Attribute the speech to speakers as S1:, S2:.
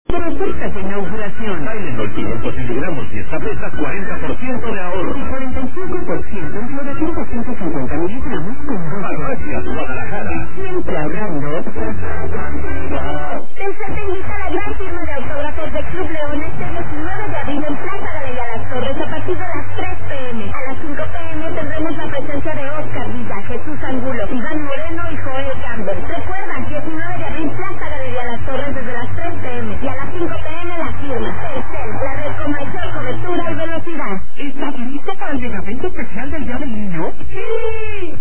S1: Por ofertas de inauguración.
S2: Tylenol 500 miligramos 10 tabletas, 40% de ahorro.
S1: Y 45% en cloracin 250 miligramos con 12.
S2: Farmacias Guadalajara.
S1: Siempre ahorrando.
S3: Telcel te invita a la gran firma de autógrafos de Club León este 19 de abril en Plaza Galería Las Torres a partir de las 3 p.m. A las 5 p.m. tendremos la presencia de Oscar Villa, Jesús Angulo, Iván Moreno y Joel Campbell. Recuerda, 19 de abril Plaza Galería Las Torres desde las 3 p.m. y a las 5 p.m. la firma. Telcel, la red con mayor cobertura y velocidad.
S1: ¿Estás listo para el megaevento especial del Día del Niño?
S3: ¡Sí!